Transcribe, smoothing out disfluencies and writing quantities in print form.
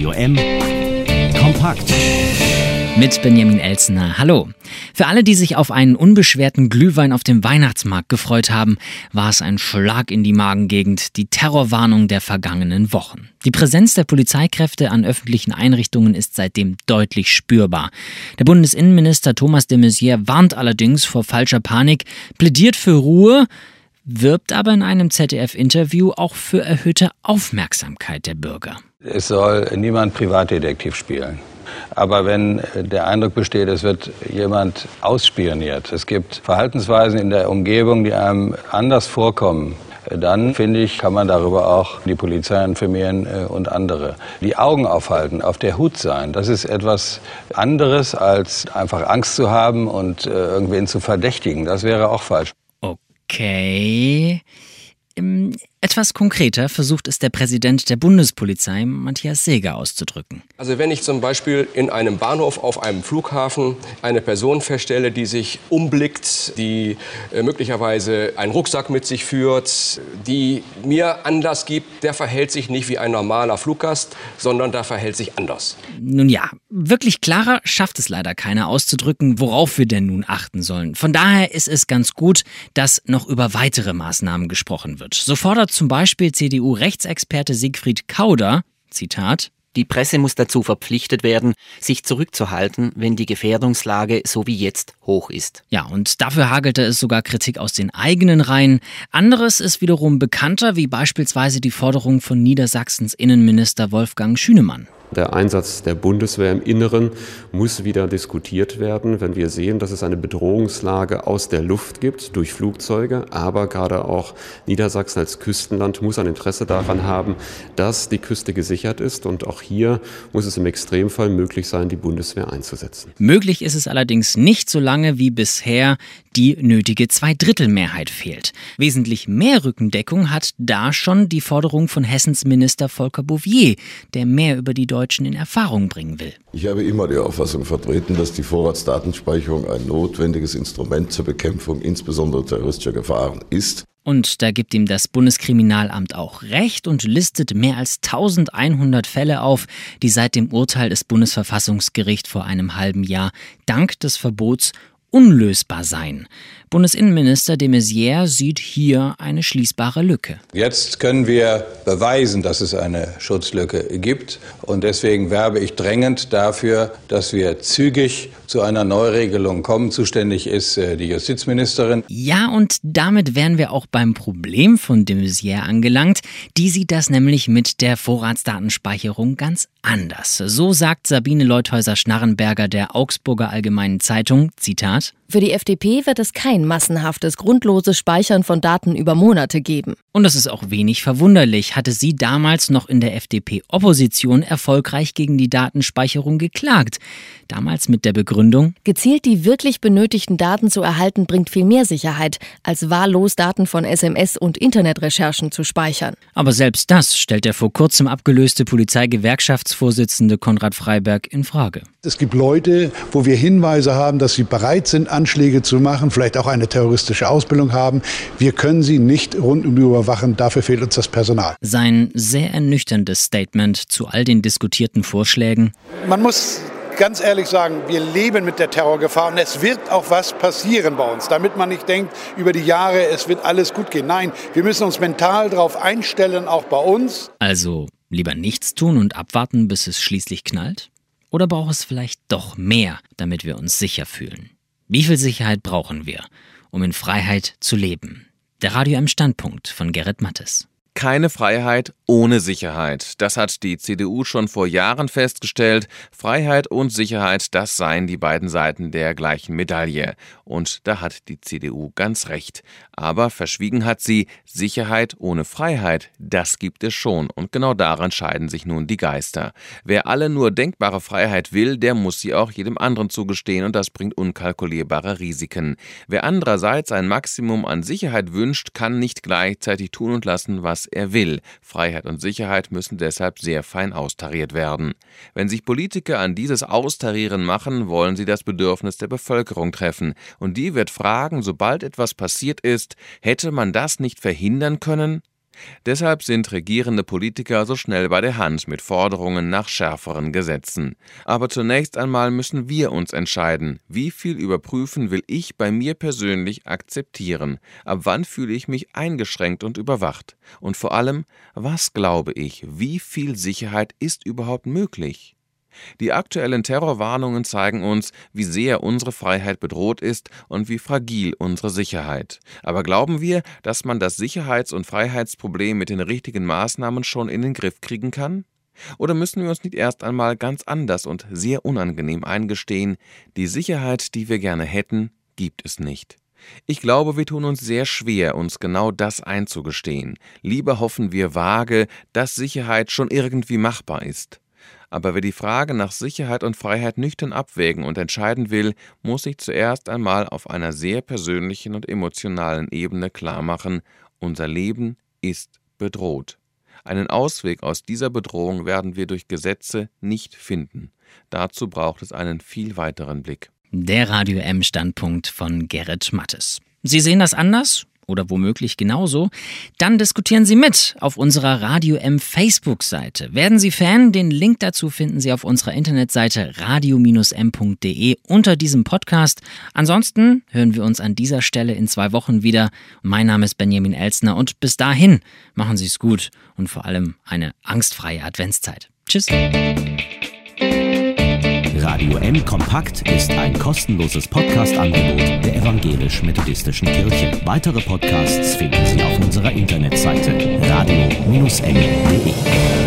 Radio M. Kompakt. Mit Benjamin Elsener. Hallo. Für alle, die sich auf einen unbeschwerten Glühwein auf dem Weihnachtsmarkt gefreut haben, war es ein Schlag in die Magengegend, die Terrorwarnung der vergangenen Wochen. Die Präsenz der Polizeikräfte an öffentlichen Einrichtungen ist seitdem deutlich spürbar. Der Bundesinnenminister Thomas de Maizière warnt allerdings vor falscher Panik, plädiert für Ruhe, wirbt aber in einem ZDF-Interview auch für erhöhte Aufmerksamkeit der Bürger. Es soll niemand Privatdetektiv spielen. Aber wenn der Eindruck besteht, es wird jemand ausspioniert, es gibt Verhaltensweisen in der Umgebung, die einem anders vorkommen, dann, finde ich, kann man darüber auch die Polizei informieren und andere. Die Augen aufhalten, auf der Hut sein, das ist etwas anderes, als einfach Angst zu haben und irgendwen zu verdächtigen. Das wäre auch falsch. Okay. Etwas konkreter versucht es der Präsident der Bundespolizei, Matthias Seeger, auszudrücken. Also wenn ich zum Beispiel in einem Bahnhof auf einem Flughafen eine Person feststelle, die sich umblickt, die möglicherweise einen Rucksack mit sich führt, die mir Anlass gibt, der verhält sich nicht wie ein normaler Fluggast, sondern der verhält sich anders. Nun ja, wirklich klarer schafft es leider keiner auszudrücken, worauf wir denn nun achten sollen. Von daher ist es ganz gut, dass noch über weitere Maßnahmen gesprochen wird. So fordert zum Beispiel CDU-Rechtsexperte Siegfried Kauder, Zitat: Die Presse muss dazu verpflichtet werden, sich zurückzuhalten, wenn die Gefährdungslage so wie jetzt hoch ist. Ja, und dafür hagelte es sogar Kritik aus den eigenen Reihen. Anderes ist wiederum bekannter, wie beispielsweise die Forderung von Niedersachsens Innenminister Wolfgang Schünemann. Der Einsatz der Bundeswehr im Inneren muss wieder diskutiert werden, wenn wir sehen, dass es eine Bedrohungslage aus der Luft gibt, durch Flugzeuge. Aber gerade auch Niedersachsen als Küstenland muss ein Interesse daran haben, dass die Küste gesichert ist. Und auch hier muss es im Extremfall möglich sein, die Bundeswehr einzusetzen. Möglich ist es allerdings nicht, solange wie bisher die nötige Zweidrittelmehrheit fehlt. Wesentlich mehr Rückendeckung hat da schon die Forderung von Hessens Minister Volker Bouffier, der mehr über die Deutschen in Erfahrung bringen will. Ich habe immer die Auffassung vertreten, dass die Vorratsdatenspeicherung ein notwendiges Instrument zur Bekämpfung insbesondere terroristischer Gefahren ist. Und da gibt ihm das Bundeskriminalamt auch recht und listet mehr als 1100 Fälle auf, die seit dem Urteil des Bundesverfassungsgerichts vor einem halben Jahr dank des Verbots unlösbar seien. Bundesinnenminister de Maizière sieht hier eine schließbare Lücke. Jetzt können wir beweisen, dass es eine Schutzlücke gibt. Und deswegen werbe ich drängend dafür, dass wir zügig zu einer Neuregelung kommen. Zuständig ist die Justizministerin. Ja, und damit wären wir auch beim Problem von de Maizière angelangt. Die sieht das nämlich mit der Vorratsdatenspeicherung ganz anders. So sagt Sabine Leuthäuser-Schnarrenberger der Augsburger Allgemeinen Zeitung, Zitat: Für die FDP wird es kein massenhaftes, grundloses Speichern von Daten über Monate geben. Und das ist auch wenig verwunderlich. Hatte sie damals noch in der FDP-Opposition erfolgreich gegen die Datenspeicherung geklagt. Damals mit der Begründung: Gezielt die wirklich benötigten Daten zu erhalten, bringt viel mehr Sicherheit, als wahllos Daten von SMS- und Internetrecherchen zu speichern. Aber selbst das stellt der vor kurzem abgelöste Polizeigewerkschaftsvorsitzende Konrad Freiberg in Frage. Es gibt Leute, wo wir Hinweise haben, dass sie bereit sind, Anschläge zu machen, vielleicht auch eine terroristische Ausbildung haben. Wir können sie nicht rund um die Uhr überwachen, dafür fehlt uns das Personal. Sein sehr ernüchterndes Statement zu all den diskutierten Vorschlägen. Man muss ganz ehrlich sagen, wir leben mit der Terrorgefahr und es wird auch was passieren bei uns, damit man nicht denkt, über die Jahre, es wird alles gut gehen. Nein, wir müssen uns mental darauf einstellen, auch bei uns. Also lieber nichts tun und abwarten, bis es schließlich knallt? Oder braucht es vielleicht doch mehr, damit wir uns sicher fühlen? Wie viel Sicherheit brauchen wir, um in Freiheit zu leben? Der Radio M Standpunkt von Gerrit Mattes. Keine Freiheit ohne Sicherheit. Das hat die CDU schon vor Jahren festgestellt. Freiheit und Sicherheit, das seien die beiden Seiten der gleichen Medaille. Und da hat die CDU ganz recht. Aber verschwiegen hat sie, Sicherheit ohne Freiheit, das gibt es schon. Und genau daran scheiden sich nun die Geister. Wer alle nur denkbare Freiheit will, der muss sie auch jedem anderen zugestehen und das bringt unkalkulierbare Risiken. Wer andererseits ein Maximum an Sicherheit wünscht, kann nicht gleichzeitig tun und lassen, was er will. Freiheit und Sicherheit müssen deshalb sehr fein austariert werden. Wenn sich Politiker an dieses Austarieren machen, wollen sie das Bedürfnis der Bevölkerung treffen. Und die wird fragen, sobald etwas passiert ist, hätte man das nicht verhindern können? Deshalb sind regierende Politiker so schnell bei der Hand mit Forderungen nach schärferen Gesetzen. Aber zunächst einmal müssen wir uns entscheiden, wie viel Überprüfen will ich bei mir persönlich akzeptieren, ab wann fühle ich mich eingeschränkt und überwacht und vor allem, was glaube ich, wie viel Sicherheit ist überhaupt möglich? Die aktuellen Terrorwarnungen zeigen uns, wie sehr unsere Freiheit bedroht ist und wie fragil unsere Sicherheit. Aber glauben wir, dass man das Sicherheits- und Freiheitsproblem mit den richtigen Maßnahmen schon in den Griff kriegen kann? Oder müssen wir uns nicht erst einmal ganz anders und sehr unangenehm eingestehen, die Sicherheit, die wir gerne hätten, gibt es nicht? Ich glaube, wir tun uns sehr schwer, uns genau das einzugestehen. Lieber hoffen wir vage, dass Sicherheit schon irgendwie machbar ist. Aber wer die Frage nach Sicherheit und Freiheit nüchtern abwägen und entscheiden will, muss sich zuerst einmal auf einer sehr persönlichen und emotionalen Ebene klarmachen, unser Leben ist bedroht. Einen Ausweg aus dieser Bedrohung werden wir durch Gesetze nicht finden. Dazu braucht es einen viel weiteren Blick. Der Radio M-Standpunkt von Gerrit Mattes. Sie sehen das anders? Oder womöglich genauso? Dann diskutieren Sie mit auf unserer Radio M Facebook-Seite. Werden Sie Fan? Den Link dazu finden Sie auf unserer Internetseite radio-m.de unter diesem Podcast. Ansonsten hören wir uns an dieser Stelle in 2 Wochen wieder. Mein Name ist Benjamin Elstner und bis dahin machen Sie es gut und vor allem eine angstfreie Adventszeit. Tschüss. Radio M Kompakt ist ein kostenloses Podcast-Angebot der Evangelisch-Methodistischen Kirche. Weitere Podcasts finden Sie auf unserer Internetseite radio-m.de.